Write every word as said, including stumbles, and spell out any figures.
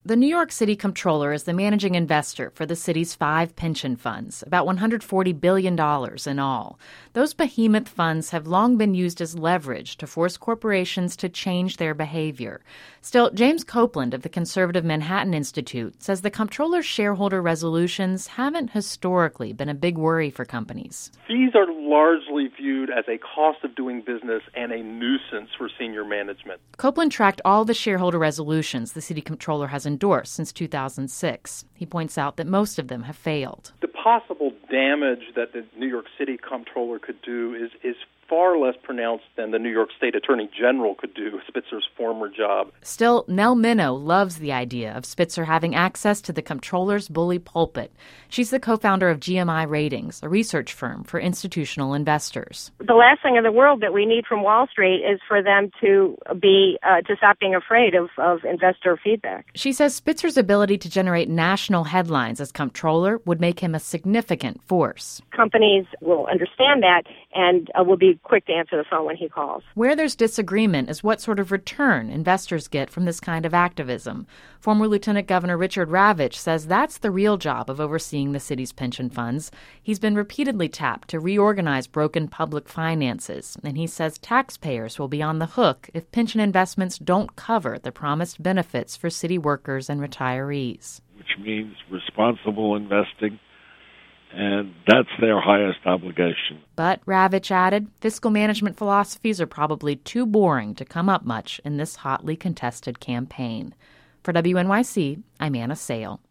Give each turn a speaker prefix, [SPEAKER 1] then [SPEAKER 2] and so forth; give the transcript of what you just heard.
[SPEAKER 1] The New York City Comptroller is the managing investor for the city's five pension funds, about one hundred forty billion dollars in all. Those behemoth funds have long been used as leverage to force corporations to change their behavior. Still, James Copeland of the conservative Manhattan Institute says the Comptroller's shareholder resolutions haven't historically been a big worry for companies.
[SPEAKER 2] Fees are largely viewed as a cost of doing business and a nuisance for senior management.
[SPEAKER 1] Copeland tracked all the shareholder resolutions the city Comptroller has endorsed since two thousand six. He points out that most of them have failed.
[SPEAKER 2] The possible damage that the New York City Comptroller could do is, is far less pronounced than the New York State Attorney General could do, Spitzer's former job.
[SPEAKER 1] Still, Nell Minow loves the idea of Spitzer having access to the Comptroller's bully pulpit. She's the co-founder of G M I Ratings, a research firm for institutional investors.
[SPEAKER 3] The last thing in the world that we need from Wall Street is for them to be uh, to stop being afraid of, of investor feedback.
[SPEAKER 1] She says Spitzer's ability to generate national headlines as Comptroller would make him a significant force.
[SPEAKER 3] Companies will understand that and uh, will be quick to answer the phone when he calls.
[SPEAKER 1] Where there's disagreement is what sort of return investors get from this kind of activism. Former Lieutenant Governor Richard Ravitch says that's the real job of overseeing the city's pension funds. He's been repeatedly tapped to reorganize broken public finances, and he says taxpayers will be on the hook if pension investments don't cover the promised benefits for city workers and retirees.
[SPEAKER 4] Which means responsible investing, and that's their highest obligation.
[SPEAKER 1] But, Ravitch added, fiscal management philosophies are probably too boring to come up much in this hotly contested campaign. For W N Y C, I'm Anna Sale.